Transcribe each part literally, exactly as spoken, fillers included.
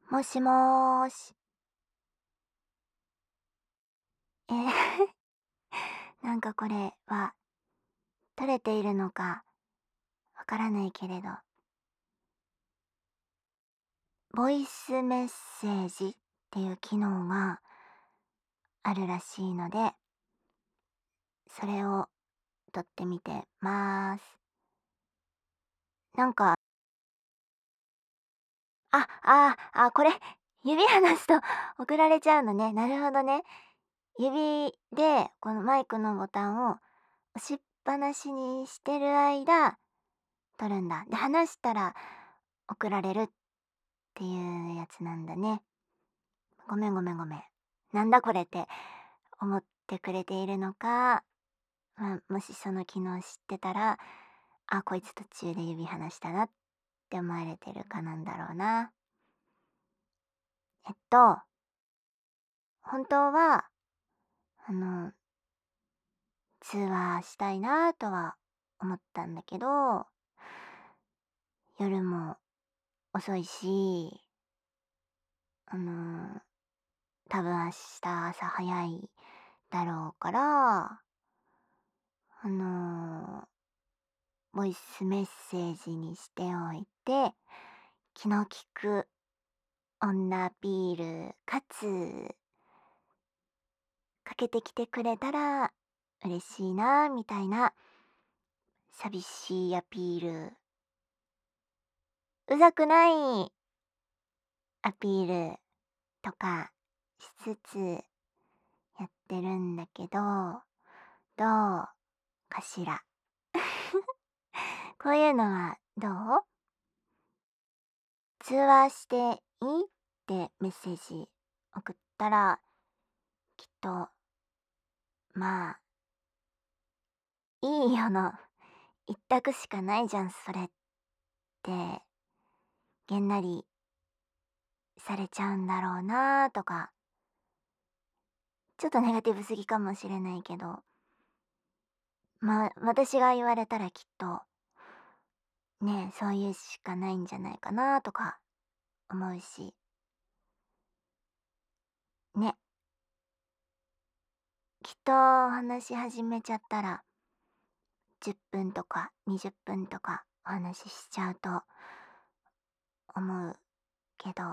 もしもーし。えーなんかこれは取れているのかわからないけれど、ボイスメッセージっていう機能があるらしいので、それを取ってみてます。なんか、あ、あー、あ、これ、指離すと送られちゃうのね。なるほどね。指でこのマイクのボタンを押しっぱなしにしてる間、取るんだ。で、離したら送られるっていうやつなんだね。ごめんごめんごめん。なんだこれって思ってくれているのか、まあ、もしその機能知ってたら、あ、こいつ途中で指離したなって思われてるかなんだろうな。えっと、本当は、あの、通話したいなとは思ったんだけど、夜も遅いし、あの、多分明日朝早いだろうから、あのボイスメッセージにしておいて、気の利く女アピールかつかけてきてくれたら嬉しいなみたいな寂しいアピール、うざくないアピールとかしつつやってるんだけど、どうかしら。こういうのはどう？通話していいってメッセージ送ったら、きっとまあいいよの一択しかないじゃんそれってげんなりされちゃうんだろうなとか、ちょっとネガティブすぎかもしれないけど、まあ私が言われたらきっとね、そういうしかないんじゃないかなとか思うしね。きっと話し始めちゃったらじゅっぷんとかにじゅっぷんとかお話ししちゃうと思うけど、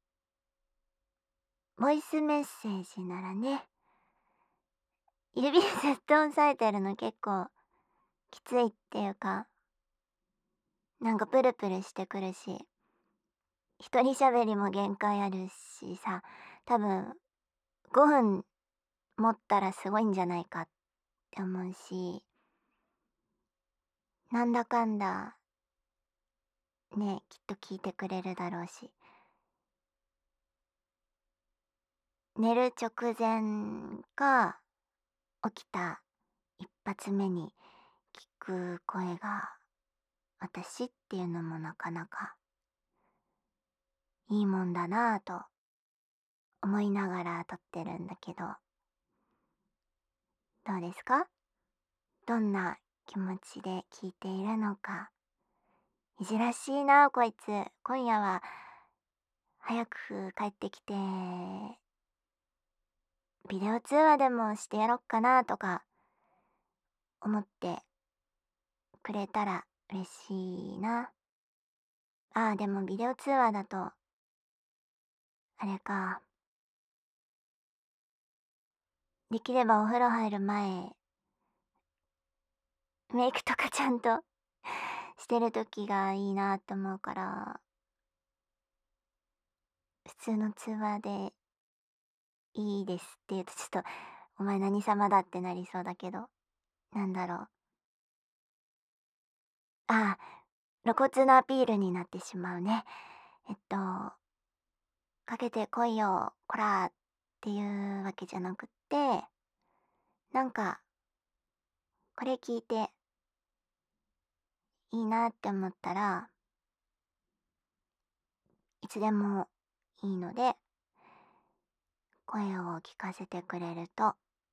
ボイスメッセージならね、指ずっと押さえてるの結構きついっていうか、なんかプルプルしてくるし、一人喋りも限界あるしさ、多分ごふん持ったらすごいんじゃないかって思うし、なんだかんだね、きっと聞いてくれるだろうし、寝る直前か起きた一発目に聞く声が私っていうのもなかなかいいもんだなぁと思いながら撮ってるんだけど、どうですか？どんな気持ちで聞いているのか。いじらしいなこいつ。今夜は早く帰ってきて、ビデオ通話でもしてやろっかなとか思ってくれたら嬉しいな。ああ、でもビデオ通話だと、あれか。できればお風呂入る前、メイクとかちゃんとしてる時がいいなって思うから、普通の通話でいいですって言うとちょっと、お前何様だってなりそうだけど、なんだろう。ああ、露骨なアピールになってしまうね。えっと、かけてこいよ、こらっていうわけじゃなくって、なんか、これ聞いていいなって思ったらいつでもいいので声を聞かせてくれると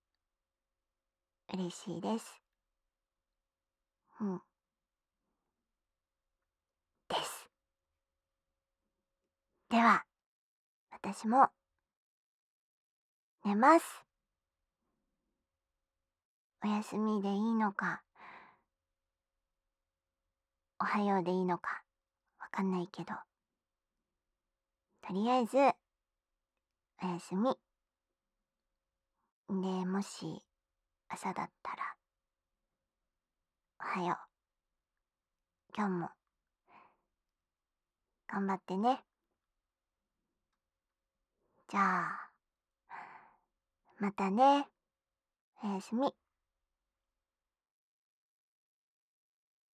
嬉しいです。うん。です。では。 私も寝ます。おやすみでいいのか、おはようでいいのか、わかんないけど、とりあえず、おやすみ。で、もし、朝だったら、おはよう。今日も、頑張ってね。じゃあ、またね。おやすみ。